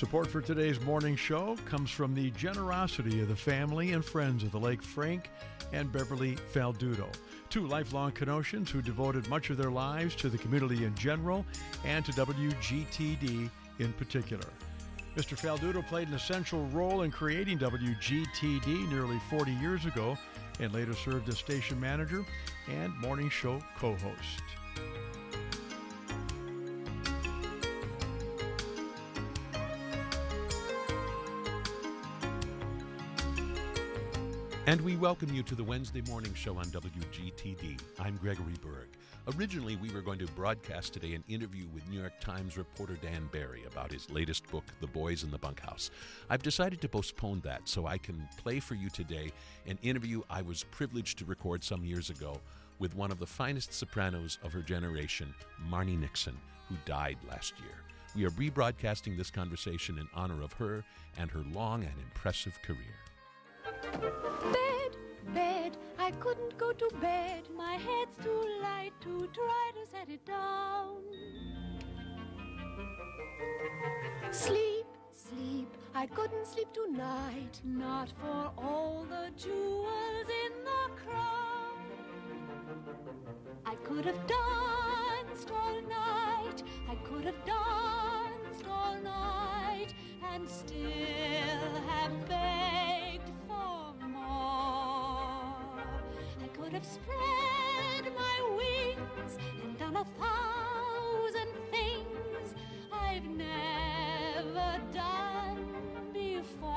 Support for today's morning show comes from the generosity of the family and friends of the late Frank and Beverly Faldudo, two lifelong Kenoshians who devoted much of their lives to the community in general and to WGTD in particular. Mr. Faldudo played an essential role in creating WGTD nearly 40 years ago and later served as station manager and morning show co-host. And we welcome you to the Wednesday morning show on WGTD. I'm Gregory Berg. Originally, we were going to broadcast today an interview with New York Times reporter Dan Barry about his latest book, The Boys in the Bunkhouse. I've decided to postpone that so I can play for you today an interview I was privileged to record some years ago with one of the finest sopranos of her generation, Marni Nixon, who died last year. We are rebroadcasting this conversation in honor of her and her long and impressive career. Bed, I couldn't go to bed. My head's too light to try to set it down. Sleep, I couldn't sleep tonight. Not for all the jewels in the crown. I could have danced all night. I could have danced all night and still have begged for more. I could have spread my wings and done 1,000 things I've never done before.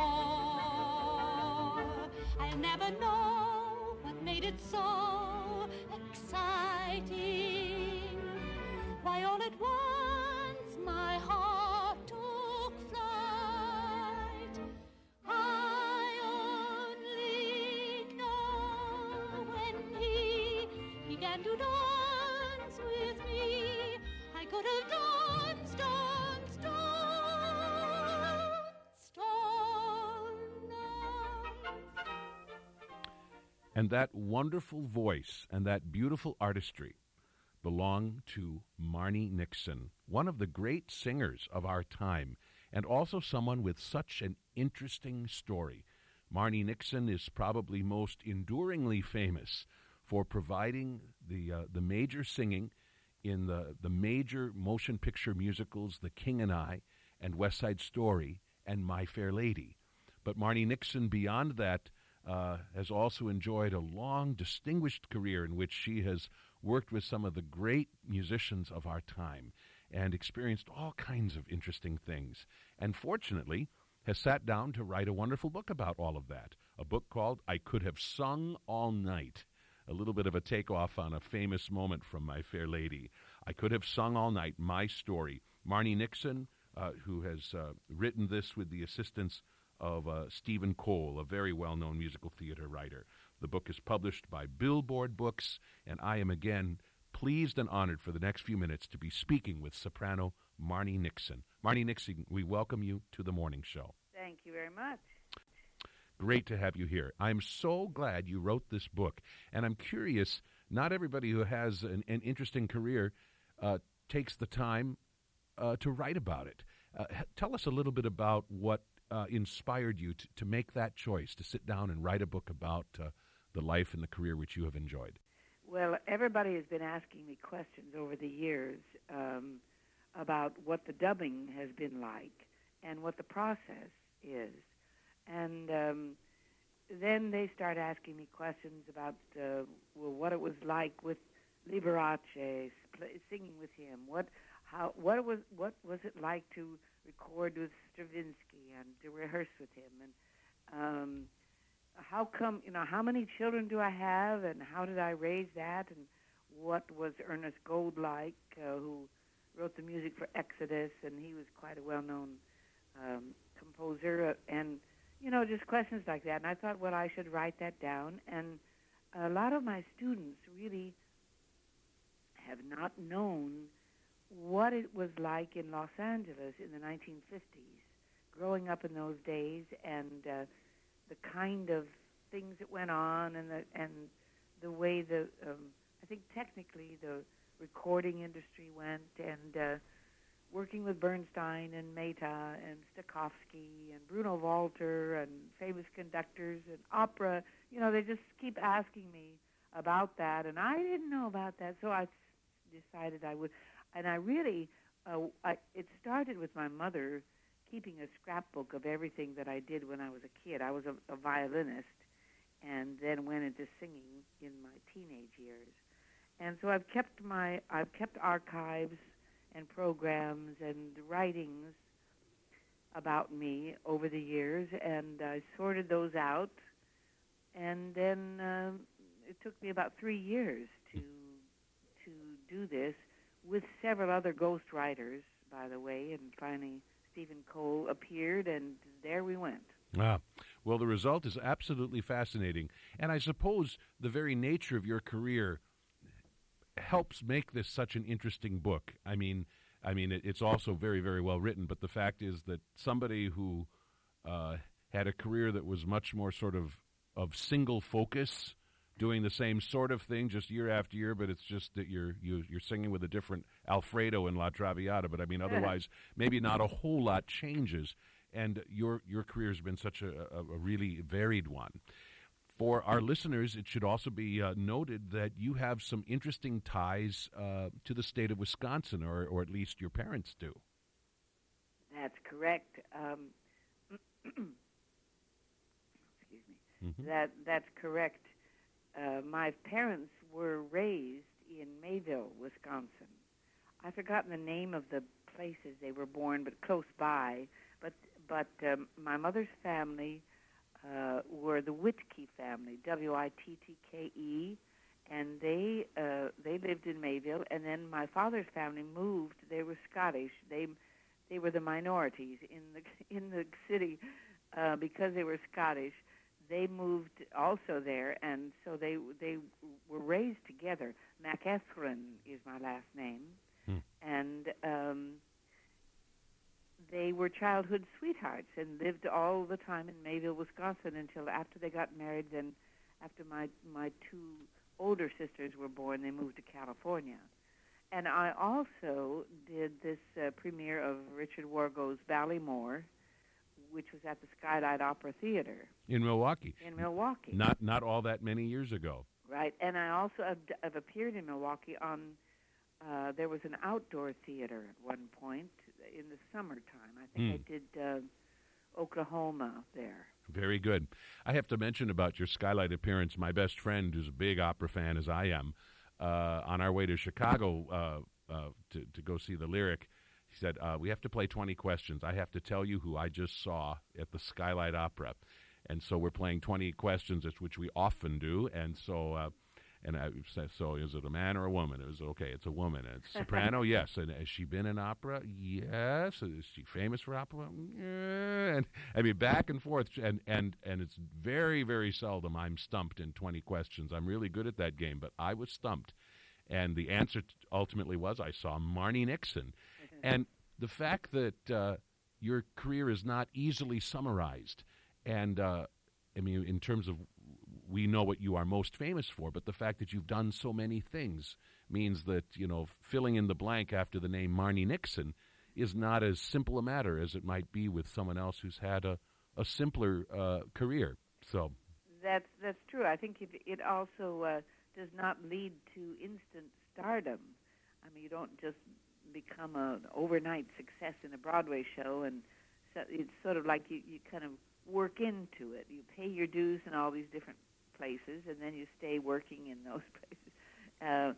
I'll never know what made it so exciting. Why all at once my heart took flight. I only know when he began to dance with me, I could have danced all night. And that wonderful voice and that beautiful artistry belong to Marni Nixon, one of the great singers of our time, and also someone with such an interesting story. Marni Nixon is probably most enduringly famous for providing the major singing in the major motion picture musicals The King and I and West Side Story and My Fair Lady. But Marni Nixon, beyond that, has also enjoyed a long, distinguished career in which she has worked with some of the great musicians of our time and experienced all kinds of interesting things. And fortunately, has sat down to write a wonderful book about all of that, a book called I Could Have Sung All Night, a little bit of a takeoff on a famous moment from My Fair Lady. I Could Have Sung All Night, My Story. Marni Nixon, who has written this with the assistance of Stephen Cole, a very well-known musical theater writer. The book is published by Billboard Books, and I am again pleased and honored for the next few minutes to be speaking with soprano Marni Nixon. Marni Nixon, we welcome you to the morning show. Thank you very much. Great to have you here. I'm so glad you wrote this book, and I'm curious, not everybody who has an interesting career takes the time to write about it. Tell us a little bit about what inspired you to make that choice, to sit down and write a book about the life and the career which you have enjoyed. Well, everybody has been asking me questions over the years about what the dubbing has been like and what the process is. And then they start asking me questions about what it was like with Liberace, singing with him. What was it like to record with Stravinsky and to rehearse with him? And how come, how many children do I have, and how did I raise that? And what was Ernest Gold like, who wrote the music for Exodus, and he was quite a well-known composer, and just questions like that. And I thought, well, I should write that down. And a lot of my students really have not known what it was like in Los Angeles in the 1950s, growing up in those days, and the kind of things that went on, and the way I think technically the recording industry went, and working with Bernstein and Mehta and Stokowski and Bruno Walter and famous conductors and opera. They just keep asking me about that, and I didn't know about that, so I decided I would. And I really, it started with my mother keeping a scrapbook of everything that I did when I was a kid. I was a violinist and then went into singing in my teenage years. And so I've kept archives and programs and writings about me over the years, and I sorted those out. And then it took me about 3 years to do this with several other ghost writers, by the way, and finally Stephen Cole appeared, and there we went. Ah, well, the result is absolutely fascinating, and I suppose the very nature of your career helps make this such an interesting book. I mean, it's also very, very well written, but the fact is that somebody who had a career that was much more sort of single focus, doing the same sort of thing just year after year, but it's just that you're singing with a different Alfredo in La Traviata, but I mean, otherwise, maybe not a whole lot changes, and your career has been such a really varied one. For our listeners, it should also be noted that you have some interesting ties to the state of Wisconsin, or at least your parents do. That's correct. Excuse me. Mm-hmm. That's correct. My parents were raised in Mayville, Wisconsin. I've forgotten the name of the places they were born, but close by. But my mother's family were the Whitkey family, Wittke, and they lived in Mayville. And then my father's family moved. They were Scottish. They were the minorities in the city because they were Scottish. They moved also there, and so they were raised together. McEthrin is my last name, and they were childhood sweethearts and lived all the time in Mayville, Wisconsin, until after they got married. Then, after my two older sisters were born, they moved to California. And I also did this premiere of Richard Wargo's Ballymore, which was at the Skylight Opera Theater in Milwaukee. Not all that many years ago. Right, and I also have appeared in Milwaukee on. There was an outdoor theater at one point in the summertime. I think I did Oklahoma there. Very good. I have to mention about your Skylight appearance. My best friend, who's a big opera fan as I am, on our way to Chicago to go see the Lyric, he said, we have to play 20 questions. I have to tell you who I just saw at the Skylight Opera. And so we're playing 20 questions, which we often do. And so I said, so is it a man or a woman? It was, okay, it's a woman. And it's soprano, yes. And has she been in opera? Yes. Is she famous for opera? Yeah. And I mean, back and forth. And it's very, very seldom I'm stumped in 20 questions. I'm really good at that game, but I was stumped. And the answer ultimately was I saw Marni Nixon. And the fact that your career is not easily summarized, and I mean, in terms of, we know what you are most famous for, but the fact that you've done so many things means that, filling in the blank after the name Marni Nixon is not as simple a matter as it might be with someone else who's had a simpler career. So that's true. I think it also does not lead to instant stardom. I mean, you don't just become an overnight success in a Broadway show, and so it's sort of like you kind of work into it. You pay your dues in all these different places, and then you stay working in those places.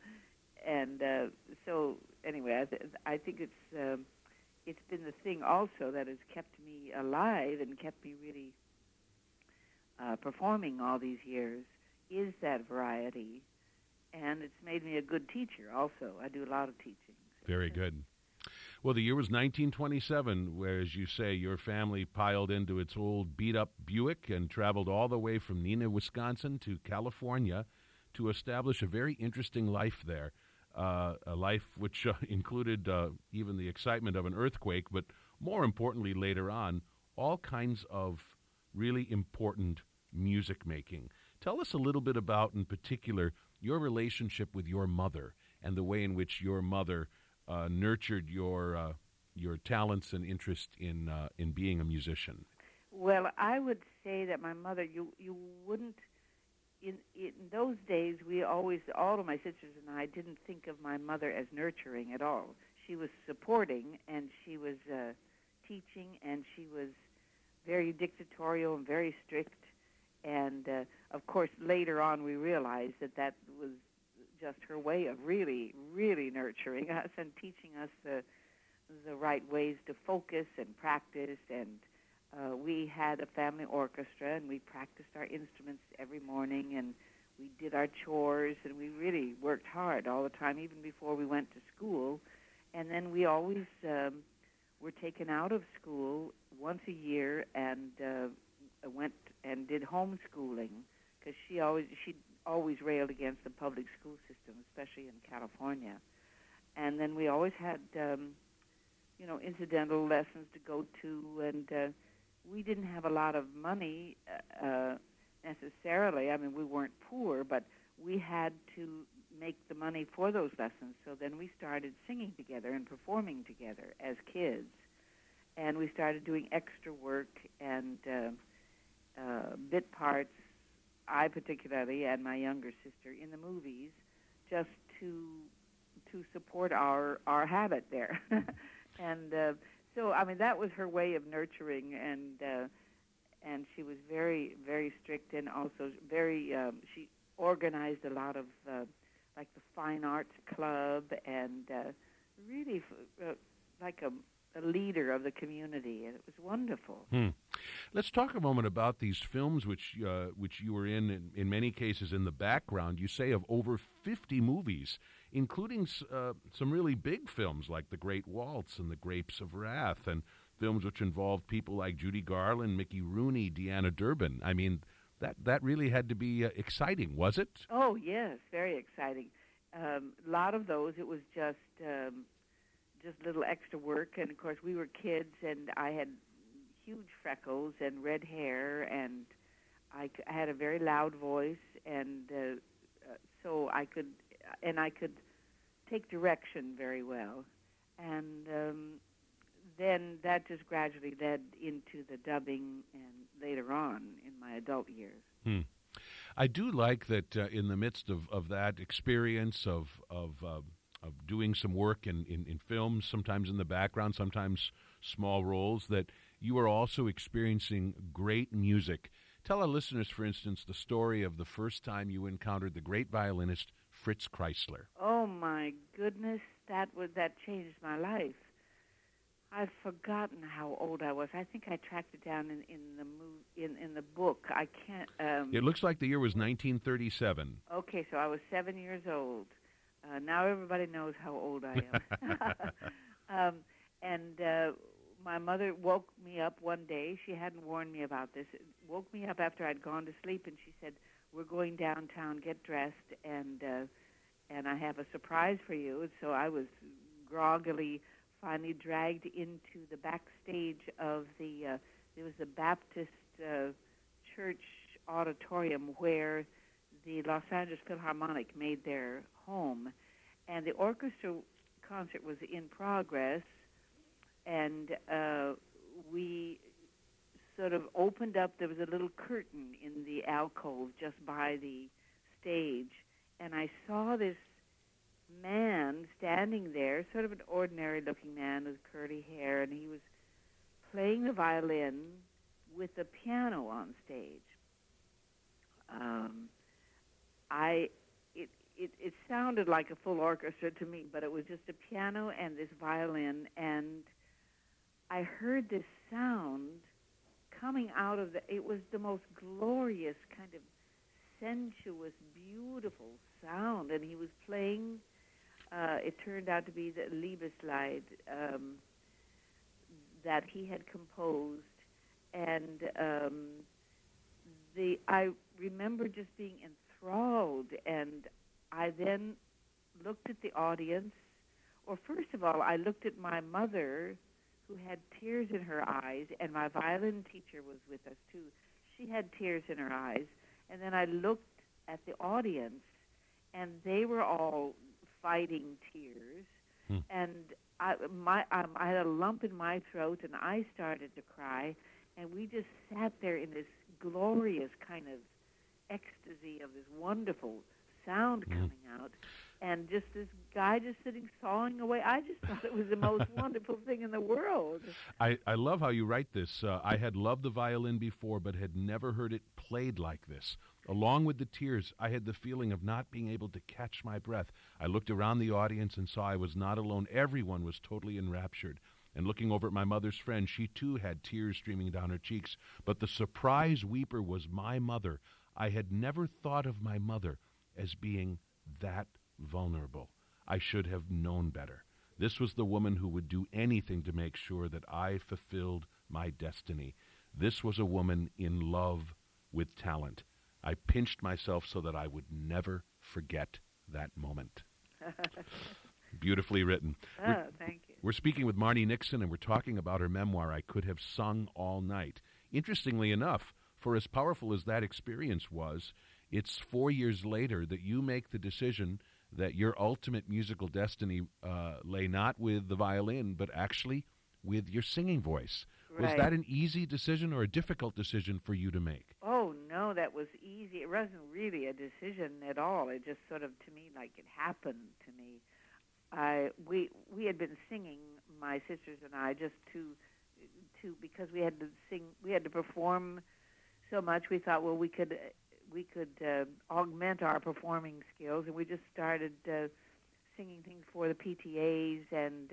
So anyway, I think it's been the thing also that has kept me alive and kept me really performing all these years, is that variety, and it's made me a good teacher also. I do a lot of teaching. Very good. Well, the year was 1927, where, as you say, your family piled into its old beat-up Buick and traveled all the way from Neenah, Wisconsin to California to establish a very interesting life there, a life which included even the excitement of an earthquake, but more importantly later on, all kinds of really important music making. Tell us a little bit about, in particular, your relationship with your mother and the way in which your mother nurtured your your talents and interest in being a musician? Well, I would say that my mother, you wouldn't, in those days, we always, all of my sisters and I didn't think of my mother as nurturing at all. She was supporting, and she was teaching, and she was very dictatorial and very strict. And, of course, later on we realized that that was just her way of really, really nurturing us and teaching us the right ways to focus and practice. And we had a family orchestra, and we practiced our instruments every morning, and we did our chores, and we really worked hard all the time, even before we went to school. And then we always were taken out of school once a year and went and did homeschooling, because she always railed against the public school system, especially in California. And then we always had incidental lessons to go to, and we didn't have a lot of money necessarily. I mean, we weren't poor, but we had to make the money for those lessons. So then we started singing together and performing together as kids. And we started doing extra work and bit parts, I particularly, and my younger sister, in the movies, just to support our habit there. And so, I mean, that was her way of nurturing, and she was very, very strict, and also very, she organized a lot of, like the Fine Arts Club, and really like a leader of the community, and it was wonderful. Let's talk a moment about these films, which you were in many cases in the background. You say of over 50 movies, including some really big films like The Great Waltz and The Grapes of Wrath, and films which involved people like Judy Garland, Mickey Rooney, Deanna Durbin. I mean, that really had to be exciting, was it? Oh, yes, very exciting. A lot of those, it was just little extra work, and of course we were kids, and I had huge freckles and red hair, and I had a very loud voice, and so I could take direction very well, and then that just gradually led into the dubbing, and later on in my adult years. I do like that in the midst of that experience of doing some work in films, sometimes in the background, sometimes small roles, that you are also experiencing great music. Tell our listeners, for instance, the story of the first time you encountered the great violinist Fritz Kreisler. Oh my goodness, that changed my life. I've forgotten how old I was. I think I tracked it down in the book. I can't. It looks like the year was 1937. Okay, so I was 7 years old. Now everybody knows how old I am. And my mother woke me up one day. She hadn't warned me about this. Woke me up after I'd gone to sleep, and she said, "We're going downtown, get dressed, and I have a surprise for you." And so I was groggily finally dragged into the backstage of there was the Baptist church auditorium where the Los Angeles Philharmonic made their home, and the orchestra concert was in progress, and we sort of opened up. There was a little curtain in the alcove just by the stage, and I saw this man standing there, sort of an ordinary-looking man with curly hair, and he was playing the violin with a piano on stage. It sounded like a full orchestra to me, but it was just a piano and this violin, and I heard this sound coming out of it was the most glorious, kind of sensuous, beautiful sound, and he was playing, it turned out to be the Liebeslied that he had composed, and I remember just being enthralled, and I then looked at the audience, or first of all, I looked at my mother, who had tears in her eyes, and my violin teacher was with us too. She had tears in her eyes, and then I looked at the audience, and they were all fighting tears, and I had a lump in my throat, and I started to cry, and we just sat there in this glorious kind of ecstasy of this wonderful sound coming out, and just this guy just sitting sawing away. I just thought it was the most wonderful thing in the world. I love how you write this. I had loved the violin before, but had never heard it played like this. Along with the tears, I had the feeling of not being able to catch my breath. I looked around the audience and saw I was not alone. Everyone was totally enraptured. And looking over at my mother's friend, she too had tears streaming down her cheeks. But the surprise weeper was my mother. I had never thought of my mother as being that vulnerable. I should have known better. This was the woman who would do anything to make sure that I fulfilled my destiny. This was a woman in love with talent. I pinched myself so that I would never forget that moment. Beautifully written. Thank you. We're speaking with Marni Nixon, and we're talking about her memoir, I Could Have Sung All Night. Interestingly enough, for as powerful as that experience was, it's 4 years later that you make the decision that your ultimate musical destiny lay not with the violin, but actually with your singing voice. Right. Was that an easy decision or a difficult decision for you to make? Oh, no, that was easy. It wasn't really a decision at all. It just sort of, to me, like it happened to me. We had been singing, my sisters and I, just to because we had to sing, we had to perform so much. We thought, well, we could augment our performing skills, and we just started singing things for the PTAs and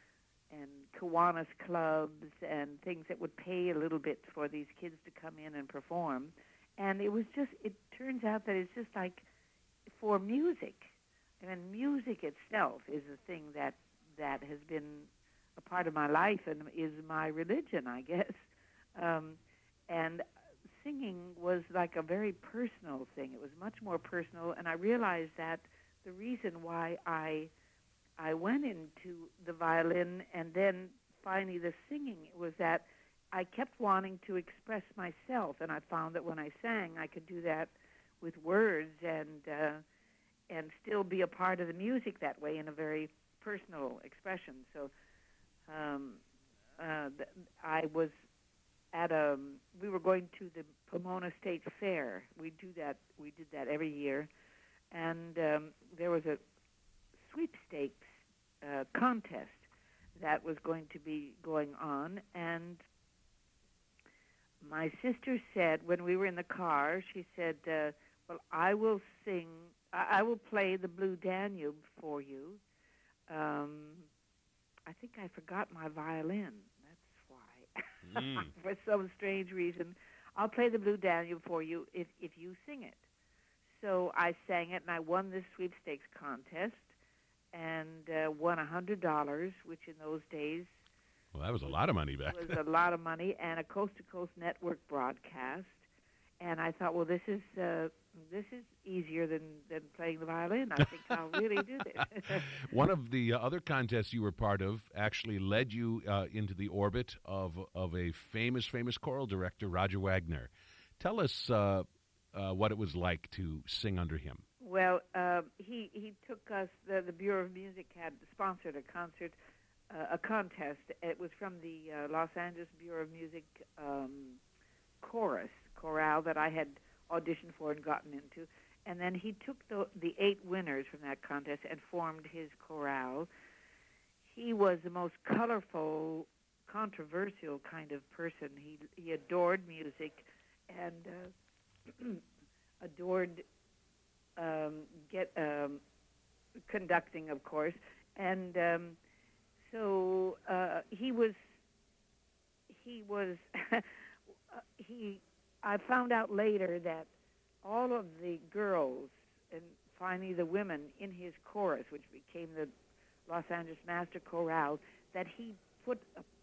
Kiwanis clubs and things that would pay a little bit for these kids to come in and perform. And it turns out that it's just like for music. I mean, music itself is a thing that has been a part of my life and is my religion, I guess. And singing was like a very personal thing. It was much more personal, and I realized that the reason why I went into the violin and then finally the singing was that I kept wanting to express myself, and I found that when I sang, I could do that with words and still be a part of the music that way in a very personal expression. So I was we were going to the Pomona State Fair. We did that every year, and there was a sweepstakes contest that was going to be going on, and my sister said, when we were in the car, she said, well, I will play the Blue Danube for you. I think I forgot my violin. That's why. For some strange reason. I'll play the Blue Danube for you if you sing it. So I sang it, and I won this sweepstakes contest and won $100, which in those days... Well, that was a lot of money back then. It was a lot of money, and a coast-to-coast network broadcast. And I thought, well, this is easier than playing the violin. I think I'll really do this. One of the other contests you were part of actually led you into the orbit of a famous choral director, Roger Wagner. Tell us what it was like to sing under him. Well, he took us. The Bureau of Music had sponsored a contest. It was from the Los Angeles Bureau of Music chorale that I had auditioned for and gotten into. And then he took the 8 winners from that contest and formed his chorale. He was the most colorful, controversial kind of person. He adored music and adored conducting, of course. And so he was I found out later that all of the girls and finally the women in his chorus, which became the Los Angeles Master Chorale, that he put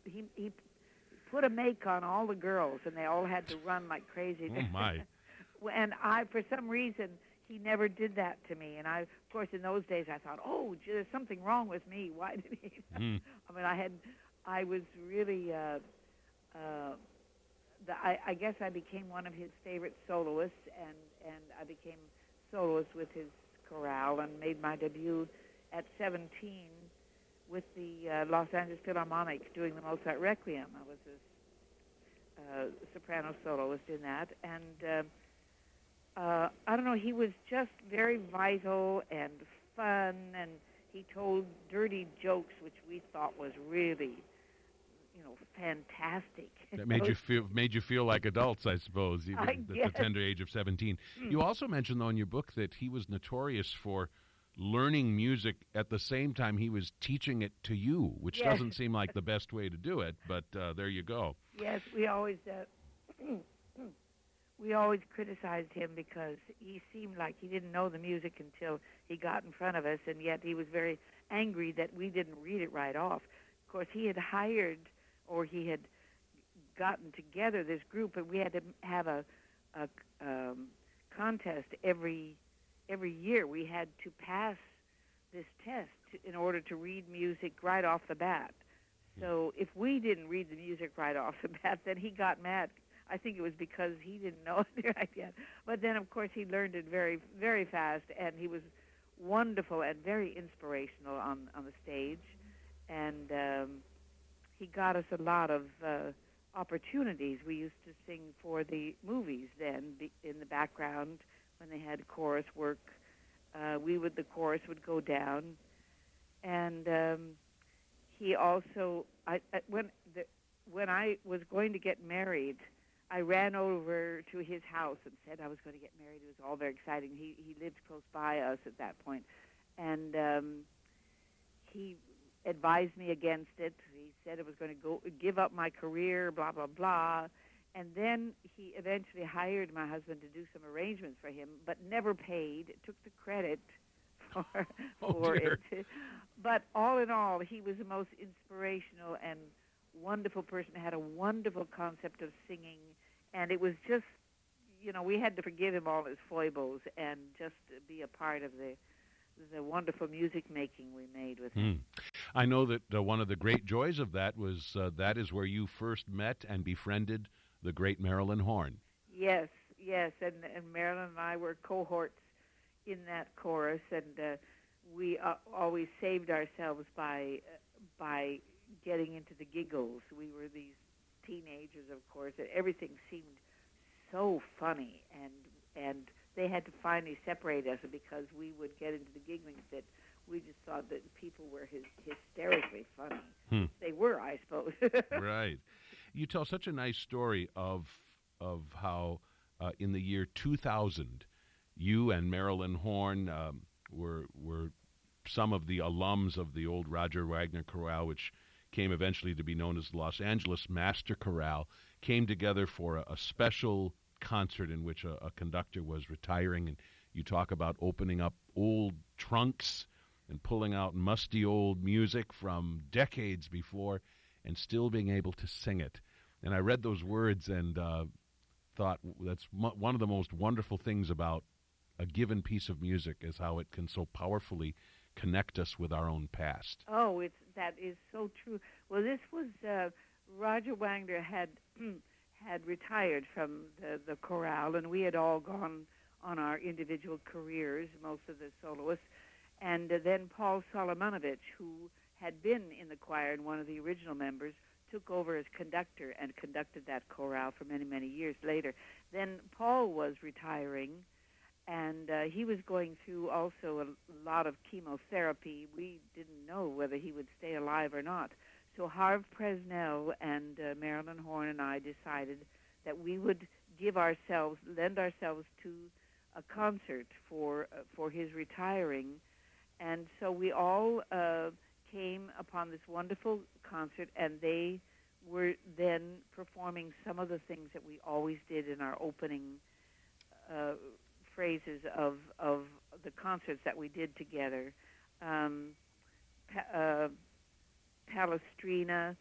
a make on all the girls, and they all had to run like crazy. Oh my! And for some reason, he never did that to me. And of course, in those days, I thought, oh, gee, there's something wrong with me. Why did he? I mean, I was really. I guess I became one of his favorite soloists, and I became soloist with his chorale and made my debut at 17 with the Los Angeles Philharmonic doing the Mozart Requiem. I was a soprano soloist in that, and I don't know, he was just very vital and fun, and he told dirty jokes, which we thought was really, fantastic. That made you feel like adults, I suppose, even at the tender age of 17. You also mentioned, though, in your book that he was notorious for learning music at the same time he was teaching it to you, which doesn't seem like the best way to do it, but there you go. Yes, we always criticized him because he seemed like he didn't know the music until he got in front of us, and yet he was very angry that we didn't read it right off. Of course, he had hired, or he had gotten together this group, and we had to have a contest every year. We had to pass this test in order to read music right off the bat. So if we didn't read the music right off the bat, then he got mad. I think it was because he didn't know it right yet. But then, of course, he learned it very, very fast, and he was wonderful and very inspirational on the stage. And he got us a lot of opportunities. We used to sing for the movies then in the background when they had chorus work. The chorus would go down. And he also, when I was going to get married, I ran over to his house and said I was going to get married. It was all very exciting. He lived close by us at that point. And he advised me against it. He said I was going to give up my career, blah, blah, blah. And then he eventually hired my husband to do some arrangements for him, but never paid, took the credit for it. But all in all, he was the most inspirational and wonderful person, had a wonderful concept of singing, and it was just, we had to forgive him all his foibles and just be a part of the wonderful music making we made with him. I know that one of the great joys of that was that is where you first met and befriended the great Marilyn Horne. Yes, and Marilyn and I were cohorts in that chorus, and we always saved ourselves by getting into the giggles. We were these teenagers, of course, and everything seemed so funny, and they had to finally separate us because we would get into the giggling that we just thought that people were hysterically funny. They were, I suppose. Right. You tell such a nice story of how in the year 2000, you and Marilyn Horne were some of the alums of the old Roger Wagner Chorale, which came eventually to be known as the Los Angeles Master Chorale, came together for a special concert in which a conductor was retiring, and you talk about opening up old trunks and pulling out musty old music from decades before and still being able to sing it. And I read those words and thought that's one of the most wonderful things about a given piece of music is how it can so powerfully connect us with our own past. Oh, that is so true. Well, this was Roger Wagner had retired from the chorale, and we had all gone on our individual careers, most of the soloists. And then Paul Solomonovich, who had been in the choir and one of the original members, took over as conductor and conducted that chorale for many, many years later. Then Paul was retiring, and he was going through also a lot of chemotherapy. We didn't know whether he would stay alive or not. So Harve Presnell and Marilyn Horne and I decided that we would lend ourselves to a concert for his retiring. And so we all came upon this wonderful concert, and they were then performing some of the things that we always did in our opening phrases of the concerts that we did together. Palestrina,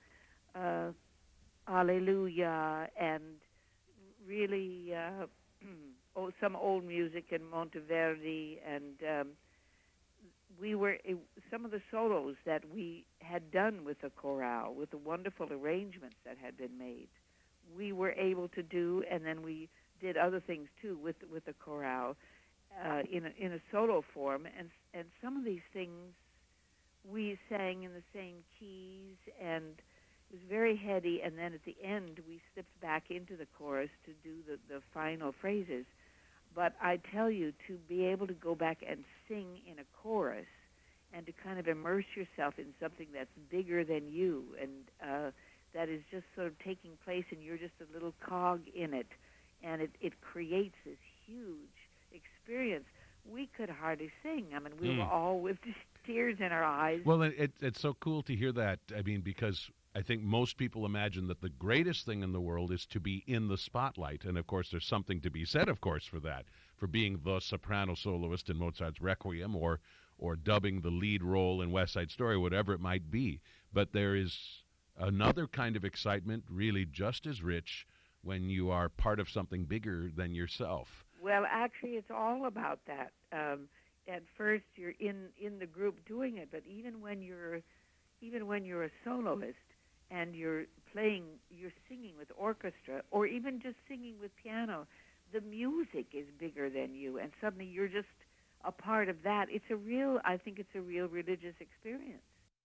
Alleluia, and really some old music in Monteverdi, and we were some of the solos that we had done with the chorale, with the wonderful arrangements that had been made, we were able to do, and then we did other things too with the chorale in a solo form, and some of these things we sang in the same keys, and it was very heady. And then at the end, we slipped back into the chorus to do the final phrases. But I tell you, to be able to go back and sing in a chorus and to kind of immerse yourself in something that's bigger than you and that is just sort of taking place, and you're just a little cog in it, and it creates this huge experience. We could hardly sing. I mean, we were all with tears in our eyes. Well, it's so cool to hear that. I mean, because I think most people imagine that the greatest thing in the world is to be in the spotlight. And, of course, there's something to be said, of course, for that, for being the soprano soloist in Mozart's Requiem or dubbing the lead role in West Side Story, whatever it might be. But there is another kind of excitement, really just as rich, when you are part of something bigger than yourself. Well, actually, it's all about that. At first, you're in the group doing it, but even when you're a soloist and you're singing with orchestra, or even just singing with piano, the music is bigger than you, and suddenly you're just a part of that. I think it's a real religious experience.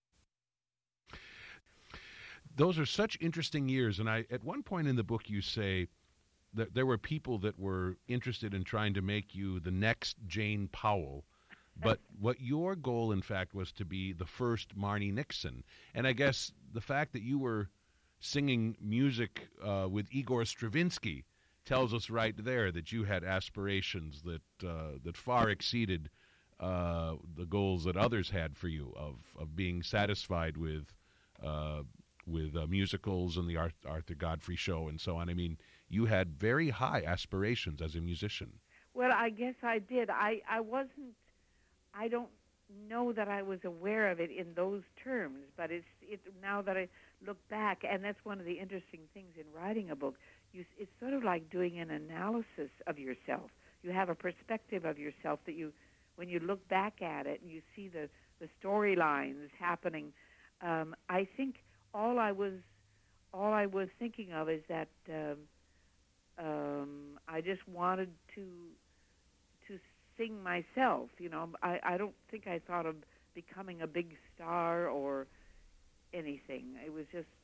Those are such interesting years, and at one point in the book you say that there were people that were interested in trying to make you the next Jane Powell, but what your goal, in fact, was to be the first Marni Nixon. And I guess the fact that you were singing music with Igor Stravinsky tells us right there that you had aspirations that far exceeded the goals that others had for you of being satisfied with musicals and the Arthur Godfrey show and so on. I mean, you had very high aspirations as a musician. Well, I guess I did. I don't know that I was aware of it in those terms, but it's now that I look back, and that's one of the interesting things in writing a book. It's sort of like doing an analysis of yourself. You have a perspective of yourself that when you look back at it and you see the storylines happening. I think all I was thinking of is that I just wanted to sing myself. You know, I don't think I thought of becoming a big star or anything. It was just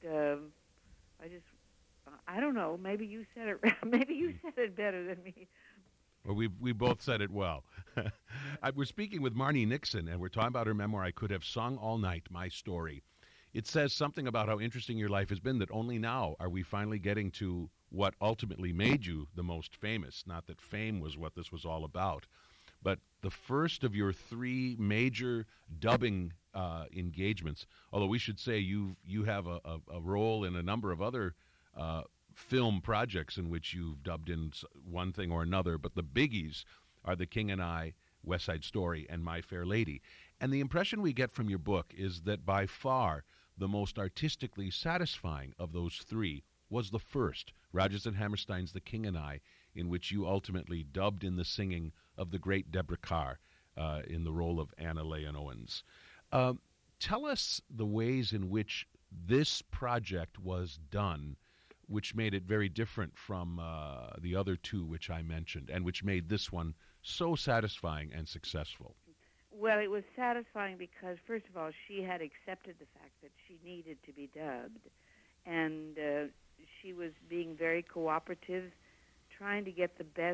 I don't know. Maybe you said it. Maybe you said it better than me. Well, we both said it well. We're speaking with Marni Nixon, and we're talking about her memoir, I Could Have Sung All Night, My Story. It says something about how interesting your life has been, that only now are we finally getting to what ultimately made you the most famous. Not that fame was what this was all about, but the first of your three major dubbing engagements, although we should say you have a role in a number of other film projects in which you've dubbed in one thing or another, but the biggies are The King and I, West Side Story, and My Fair Lady. And the impression we get from your book is that by far the most artistically satisfying of those three was the first, Rodgers and Hammerstein's The King and I, in which you ultimately dubbed in the singing of the great Deborah Kerr in the role of Anna Leon Owens. Tell us the ways in which this project was done, which made it very different from the other two which I mentioned, and which made this one so satisfying and successful. Well, it was satisfying because, first of all, she had accepted the fact that she needed to be dubbed, and she was being very cooperative, trying to get the best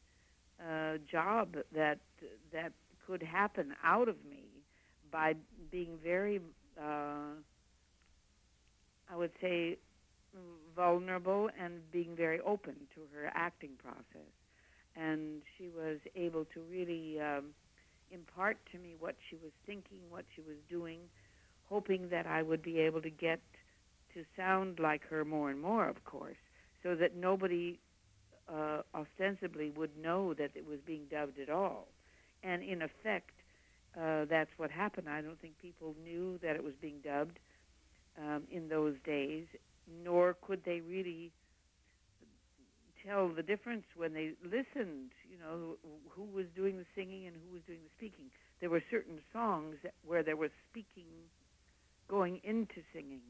job that could happen out of me by being very, I would say, vulnerable and being very open to her acting process. And she was able to really impart to me what she was thinking, what she was doing, hoping that I would be able to get to sound like her more and more, of course, so that nobody ostensibly would know that it was being dubbed at all. And in effect, that's what happened. I don't think people knew that it was being dubbed in those days, nor could they really tell the difference when they listened, you know, who was doing the singing and who was doing the speaking. There were certain songs where there was speaking going into singing.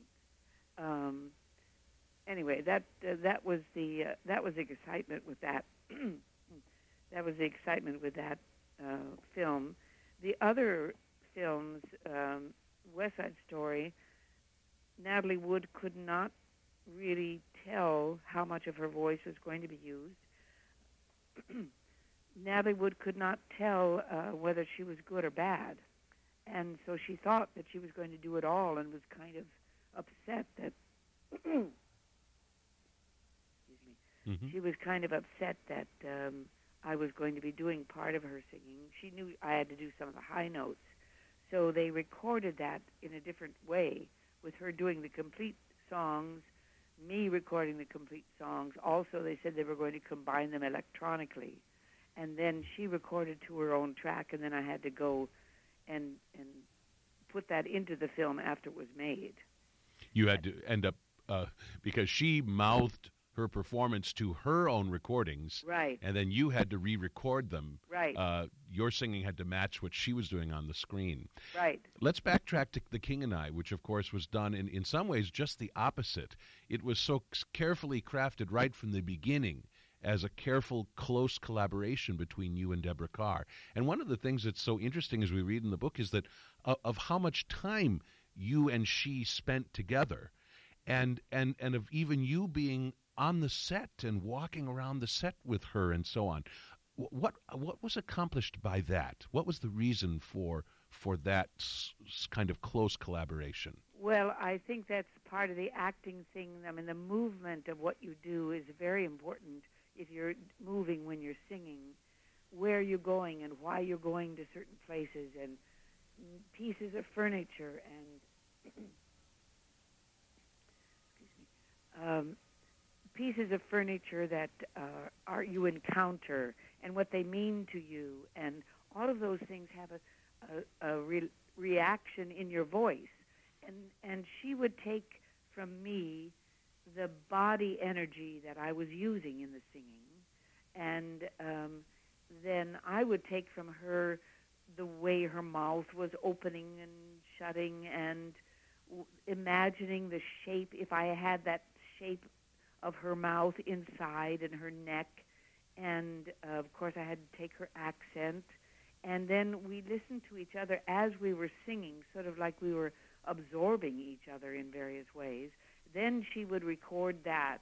Anyway, that was the excitement with that. That was the excitement with that film. The other films, West Side Story, Natalie Wood could not really tell how much of her voice was going to be used. Natalie Wood could not tell whether she was good or bad. And so she thought that she was going to do it all and was kind of upset that excuse me. She was kind of upset that I was going to be doing part of her singing. She knew I had to do some of the high notes. So they recorded that in a different way, with her doing the complete songs, me recording the complete songs. Also, they said they were going to combine them electronically. And then she recorded to her own track, and then I had to go and put that into the film after it was made. You had to end up, because she mouthed her performance to her own recordings. Right. And then you had to re-record them. Right. Your singing had to match what she was doing on the screen. Right. Let's backtrack to The King and I, which, of course, was done in some ways just the opposite. It was so carefully crafted right from the beginning as a careful, close collaboration between you and Deborah Kerr. And one of the things that's so interesting as we read in the book is that of how much time you and she spent together, and of even you being on the set and walking around the set with her and so on. What was accomplished by that? What was the reason for that kind of close collaboration? Well, I think that's part of the acting thing. I mean, the movement of what you do is very important if you're moving when you're singing, where you're going and why you're going to certain places, and pieces of furniture and pieces of furniture that you encounter and what they mean to you, and all of those things have a reaction in your voice. And she would take from me the body energy that I was using in the singing, and then I would take from her the way her mouth was opening and shutting, and imagining the shape, if I had that shape of her mouth inside and her neck, and of course I had to take her accent, and then we listened to each other as we were singing, sort of like we were absorbing each other in various ways. Then she would record that,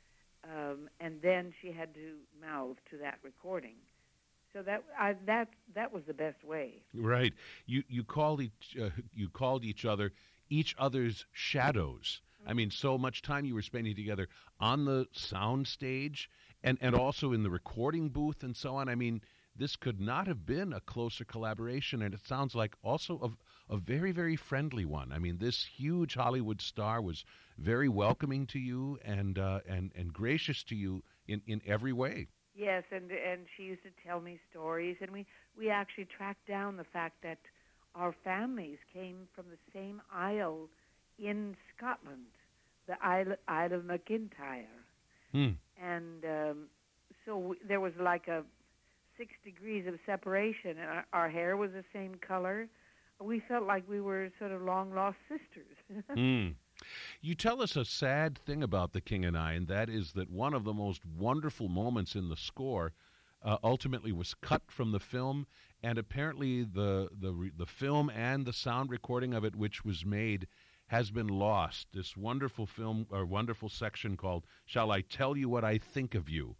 and then she had to mouth to that recording. So that was the best way. Right. You called each other each other's shadows. I mean, so much time you were spending together on the sound stage and also in the recording booth and so on. I mean, this could not have been a closer collaboration, and it sounds like also a very, very friendly one. I mean, this huge Hollywood star was very welcoming to you and gracious to you in every way. Yes, and she used to tell me stories, and we actually tracked down the fact that our families came from the same isle in Scotland, the Isle of McIntyre. And so there was like a 6 degrees of separation, and our hair was the same color. We felt like we were sort of long-lost sisters. You tell us a sad thing about The King and I, and that is that one of the most wonderful moments in the score ultimately was cut from the film, and apparently the film and the sound recording of it, which was made, has been lost. This wonderful film, or wonderful section called "Shall I Tell You What I Think of You?"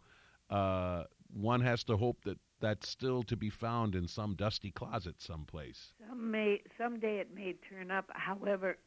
One has to hope that that's still to be found in some dusty closet someplace. Someday it may turn up. However,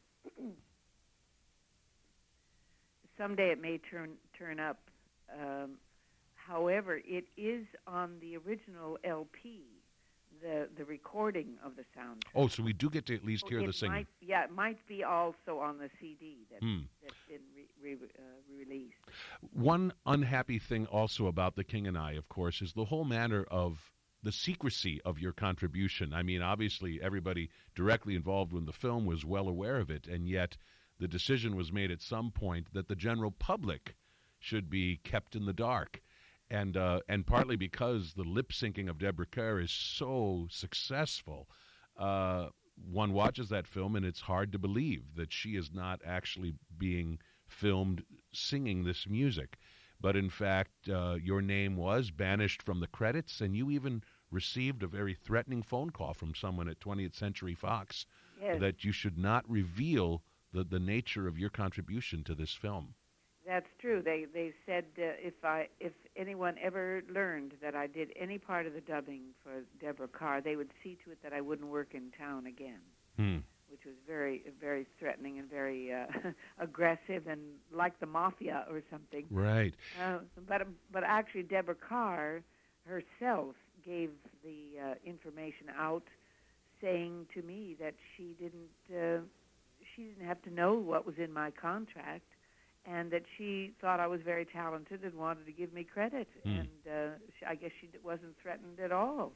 someday it may turn up. However, it is on the original LP, the recording of the soundtrack. Oh, so we do get to at least hear the singing. It might be also on the CD that's been released. One unhappy thing also about The King and I, of course, is the whole matter of the secrecy of your contribution. I mean, obviously, everybody directly involved in the film was well aware of it, and yet the decision was made at some point that the general public should be kept in the dark. And partly because the lip-syncing of Deborah Kerr is so successful, one watches that film and it's hard to believe that she is not actually being filmed singing this music. But in fact, your name was banished from the credits, and you even received a very threatening phone call from someone at 20th Century Fox Yes. that you should not reveal the nature of your contribution to this film. That's true. They said if anyone ever learned that I did any part of the dubbing for Deborah Carr, they would see to it that I wouldn't work in town again, which was very, very threatening and very aggressive and like the mafia or something. Right. But actually, Deborah Carr herself gave the information out, saying to me that she didn't have to know what was in my contract, and that she thought I was very talented and wanted to give me credit. And I guess she wasn't threatened at all.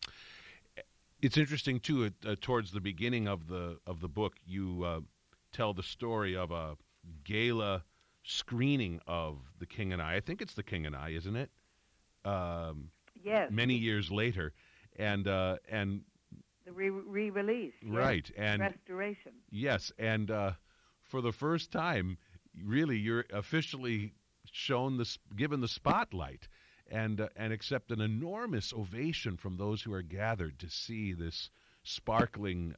It's interesting too. Towards the beginning of the book, you tell the story of a gala screening of The King and I. I think it's The King and I, isn't it? Yes. Many years later, and the re-release. Right, yes. and restoration. Yes, and for the first time, really, you're officially given the spotlight, and accept an enormous ovation from those who are gathered to see this sparkling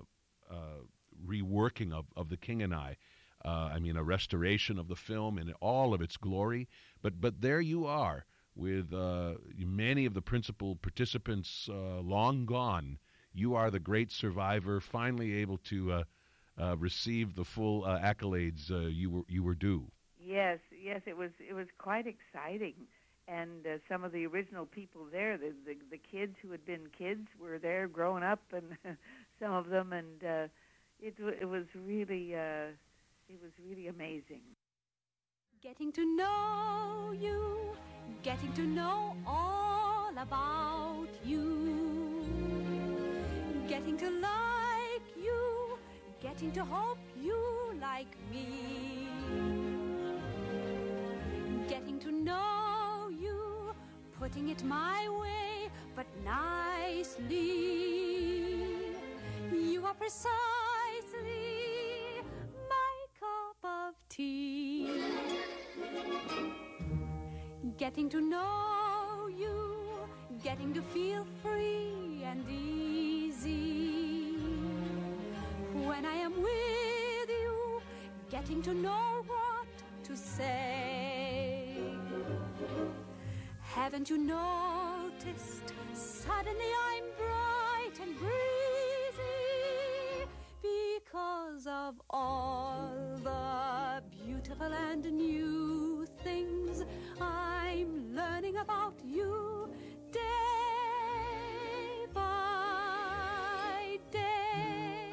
reworking of The King and I. I mean, a restoration of the film in all of its glory. But there you are with many of the principal participants long gone. You are the great survivor, finally able to receive the full accolades you were due. Yes, it was quite exciting, and some of the original people there, the kids who had been kids, were there growing up, and some of them, and it was really amazing. Getting to know you, getting to know all about you, getting to like you, getting to hope you like me, getting to know you, putting it my way, but nicely. You are precisely my cup of tea. Getting to know you, getting to feel free and easy. When I am with you, getting to know what to say. Haven't you noticed, suddenly I'm bright and breezy, because of all the beautiful and new things I'm learning about you day by day.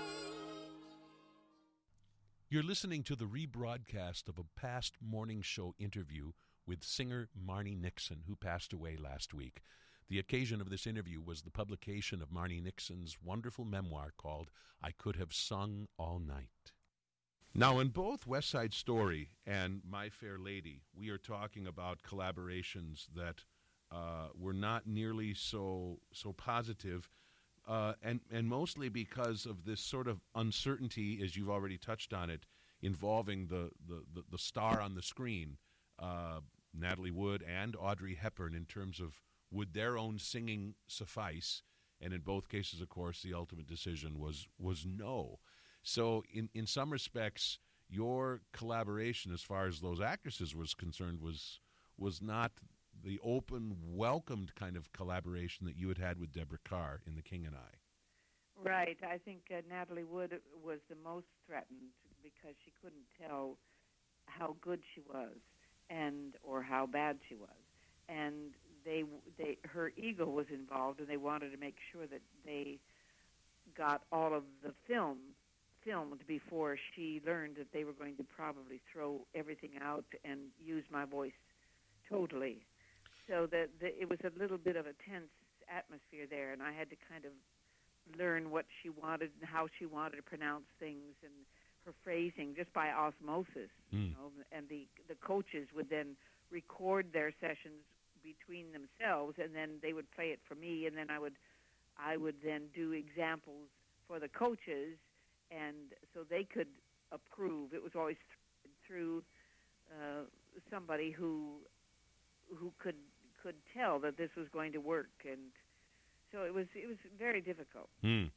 You're listening to the rebroadcast of a past morning show interview with singer Marni Nixon, who passed away last week. The occasion of this interview was the publication of Marni Nixon's wonderful memoir called I Could Have Sung All Night. Now, in both West Side Story and My Fair Lady, we are talking about collaborations that were not nearly so positive, and mostly because of this sort of uncertainty, as you've already touched on it, involving the star on the screen, Natalie Wood and Audrey Hepburn, in terms of would their own singing suffice? And in both cases, of course, the ultimate decision was no. So in some respects, your collaboration, as far as those actresses was concerned, was not the open, welcomed kind of collaboration that you had with Deborah Carr in The King and I. Right. I think Natalie Wood was the most threatened because she couldn't tell how good she was or how bad she was. And her ego was involved, and they wanted to make sure that they got all of the filmed before she learned that they were going to probably throw everything out and use my voice totally. So that it was a little bit of a tense atmosphere there, and I had to kind of learn what she wanted and how she wanted to pronounce things and her phrasing just by osmosis. You know, and the coaches would then record their sessions between themselves, and then they would play it for me, and then I would then do examples for the coaches, and so they could approve. It was always through somebody who could tell that this was going to work, and so it was very difficult.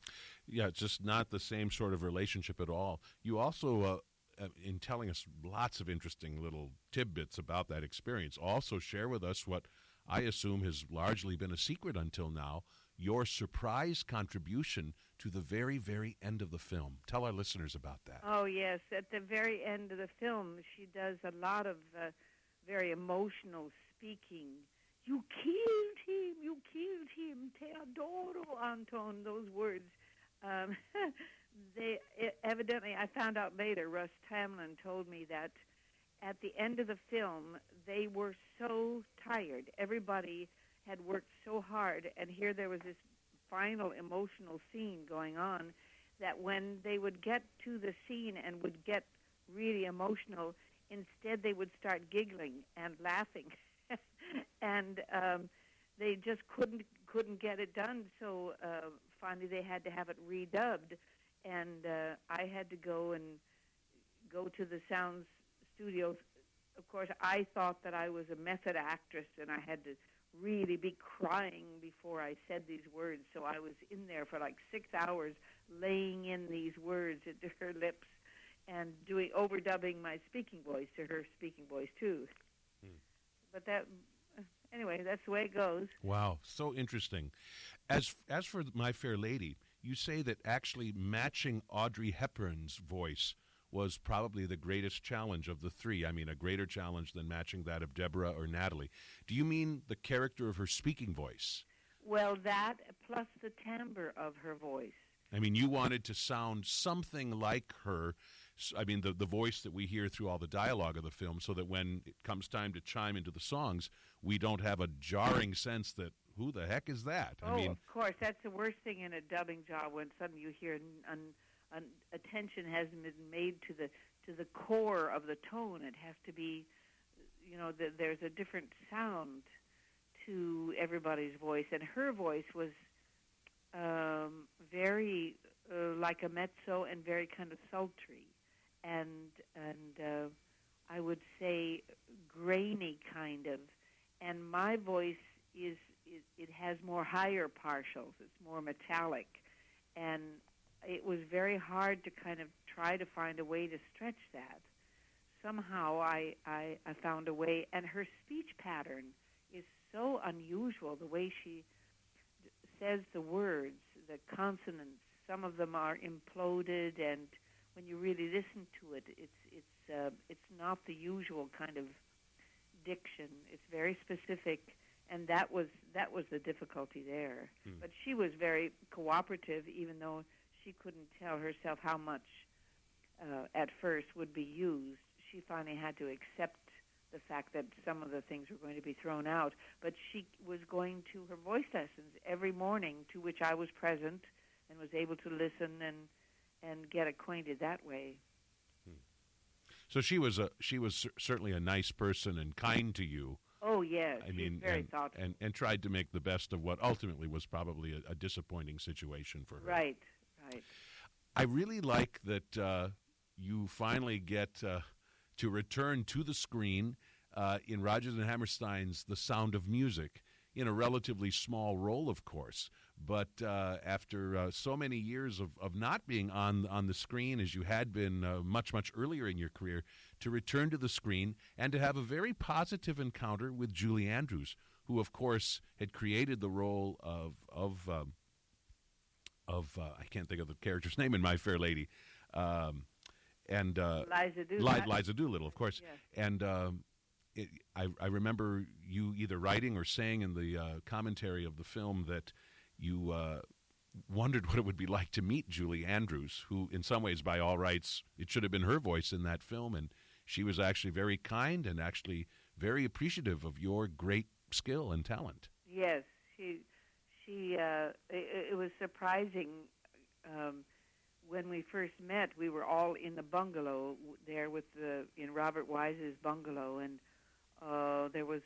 Yeah, it's just not the same sort of relationship at all. You also, in telling us lots of interesting little tidbits about that experience, also share with us what I assume has largely been a secret until now, your surprise contribution to the very, very end of the film. Tell our listeners about that. Oh, yes. At the very end of the film, she does a lot of very emotional speaking. You killed him, Teodoro Anton, those words. Evidently, I found out later, Russ Tamlin told me that at the end of the film, they were so tired. Everybody had worked so hard, and here there was this final emotional scene going on, that when they would get to the scene and would get really emotional, instead they would start giggling and laughing. And they just couldn't get it done, so finally they had to have it redubbed, and I had to go to the sound studios. Of course, I thought that I was a method actress, and I had to really be crying before I said these words, so I was in there for like 6 hours laying in these words into her lips and overdubbing my speaking voice to her speaking voice too. But anyway, that's the way it goes. Wow, so interesting. As for My Fair Lady, you say that actually matching Audrey Hepburn's voice was probably the greatest challenge of the three. I mean, a greater challenge than matching that of Deborah or Natalie. Do you mean the character of her speaking voice? Well, that plus the timbre of her voice. I mean, you wanted to sound something like her. I mean, the voice that we hear through all the dialogue of the film, so that when it comes time to chime into the songs, we don't have a jarring sense that, who the heck is that? I mean, of course. That's the worst thing in a dubbing job, when suddenly you hear attention hasn't been made to the core of the tone. It has to be, there's a different sound to everybody's voice, and her voice was very like a mezzo and very kind of sultry, and I would say grainy kind of. And my voice it has more higher partials. It's more metallic, and it was very hard to kind of try to find a way to stretch that. Somehow I found a way, and her speech pattern is so unusual, the way she says the words, the consonants. Some of them are imploded, and when you really listen to it, it's not the usual kind of diction. It's very specific, and that was the difficulty there. But she was very cooperative, even though she couldn't tell herself how much at first would be used. She finally had to accept the fact that some of the things were going to be thrown out. But she was going to her voice lessons every morning, to which I was present and was able to listen and get acquainted that way. So she was certainly a nice person and kind to you. Oh, yes. I mean, very thoughtful. And tried to make the best of what ultimately was probably a disappointing situation for her. Right. I really like that you finally get to return to the screen in Rodgers and Hammerstein's The Sound of Music, in a relatively small role, of course. But after so many years of not being on the screen, as you had been much, much earlier in your career, to return to the screen and to have a very positive encounter with Julie Andrews, who, of course, had created the role of I can't think of the character's name in My Fair Lady, and Liza Doolittle, of course. Yes. And I remember you either writing or saying in the commentary of the film that you wondered what it would be like to meet Julie Andrews, who, in some ways, by all rights, it should have been her voice in that film, and she was actually very kind and actually very appreciative of your great skill and talent. Yes, it was surprising. When we first met, we were all in the bungalow there in Robert Wise's bungalow, and there was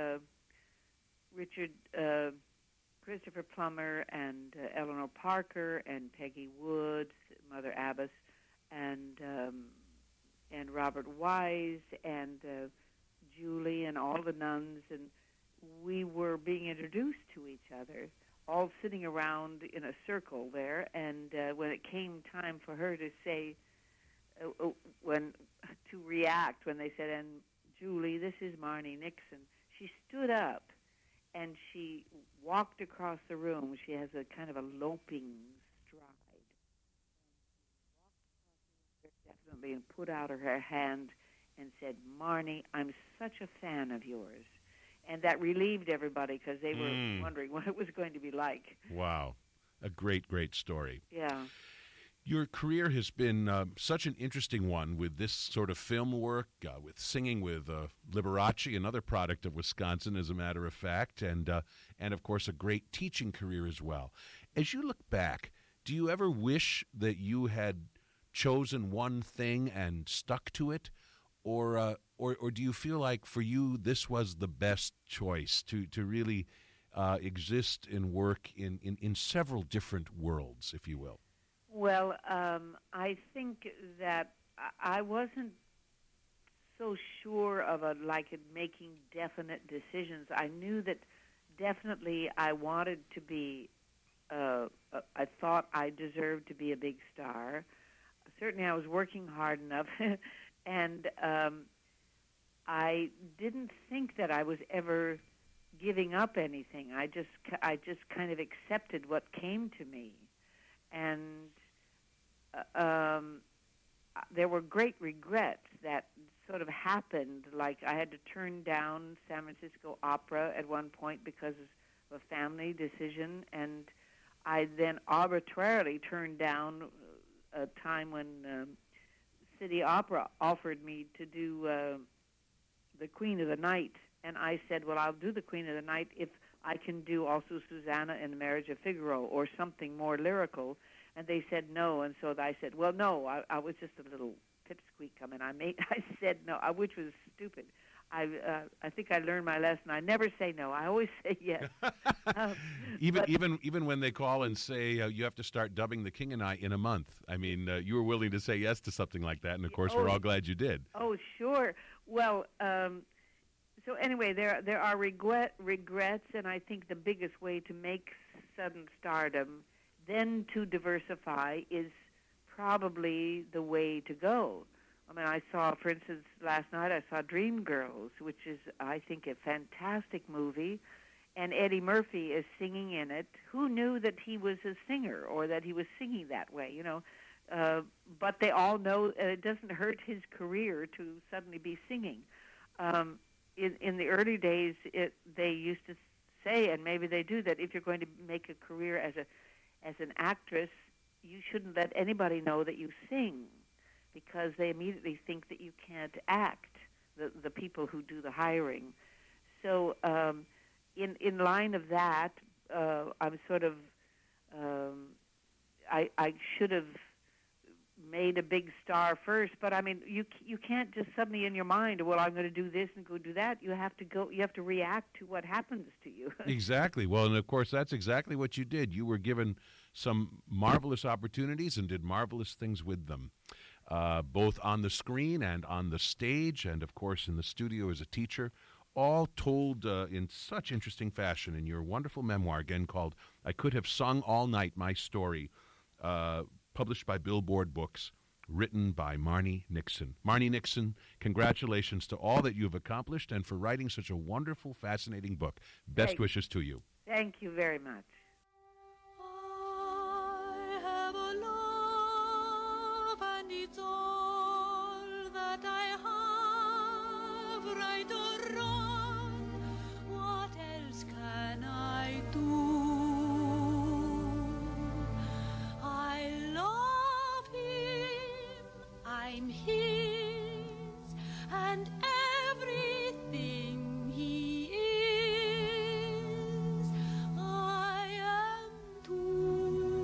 Christopher Plummer and Eleanor Parker and Peggy Woods, Mother Abbess, and Robert Wise and Julie and all the nuns, and we were being introduced to each other all sitting around in a circle there, and when it came time for her to say, to react when they said, "And Julie, this is Marnie Nixon," she stood up and she walked across the room. She has a kind of a loping stride. Definitely, and put out her hand and said, "Marnie, I'm such a fan of yours." And that relieved everybody because they were wondering what it was going to be like. Wow. A great, great story. Yeah. Your career has been such an interesting one with this sort of film work, with singing with Liberace, another product of Wisconsin, as a matter of fact, and of course, a great teaching career as well. As you look back, do you ever wish that you had chosen one thing and stuck to it? Or do you feel like for you this was the best choice to really exist and work in several different worlds, if you will? Well, I think that I wasn't so sure of making definite decisions. I knew that definitely I wanted to be. I thought I deserved to be a big star. Certainly, I was working hard enough. And I didn't think that I was ever giving up anything. I just kind of accepted what came to me, and there were great regrets that sort of happened. Like I had to turn down San Francisco Opera at one point because of a family decision, and I then arbitrarily turned down a time when City Opera offered me to do the Queen of the Night, and I said, well, I'll do the Queen of the Night if I can do also Susanna in the Marriage of Figaro or something more lyrical, and they said no, and so I said, well, no, I was just a little pipsqueak. I mean, I said no, which was stupid. I think I learned my lesson. I never say no. I always say yes. Even when they call and say you have to start dubbing The King and I in a month. I mean, you were willing to say yes to something like that, and of course, we're all glad you did. Oh, sure. Well, so anyway, there are regrets, and I think the biggest way to make sudden stardom, then to diversify, is probably the way to go. I mean, I saw, for instance, last night I saw Dreamgirls, which is, I think, a fantastic movie, and Eddie Murphy is singing in it. Who knew that he was a singer or that he was singing that way, you know? But they all know it doesn't hurt his career to suddenly be singing. In the early days, they used to say, and maybe they do, that if you're going to make a career as an actress, you shouldn't let anybody know that you sing, because they immediately think that you can't act, the people who do the hiring. So in line of that, I'm sort of, I should have made a big star first, but I mean, you can't just suddenly in your mind, well, I'm going to do this and go do that. You have to react to what happens to you. Exactly. Well, and of course, that's exactly what you did. You were given some marvelous opportunities and did marvelous things with them. Both on the screen and on the stage, and of course in the studio as a teacher, all told in such interesting fashion in your wonderful memoir, again called I Could Have Sung All Night, My Story, published by Billboard Books, written by Marnie Nixon. Marnie Nixon, congratulations to all that you've accomplished and for writing such a wonderful, fascinating book. Best wishes to you. Thank you very much. It's all that I have, right or wrong. What else can I do? I love him, I'm his, and everything he is, I am too.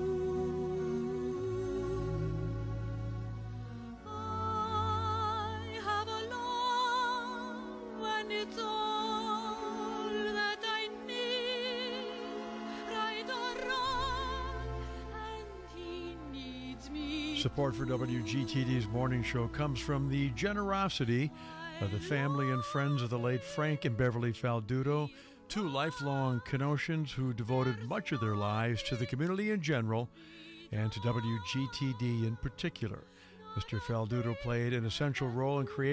It's all that I need, right or wrong, and he needs me. Support for WGTD's morning show comes from the generosity of the family and friends of the late Frank and Beverly Faldudo. Two lifelong Kenoshians who devoted much of their lives to the community in general and to WGTD in particular. Mr. Falduto played an essential role in creating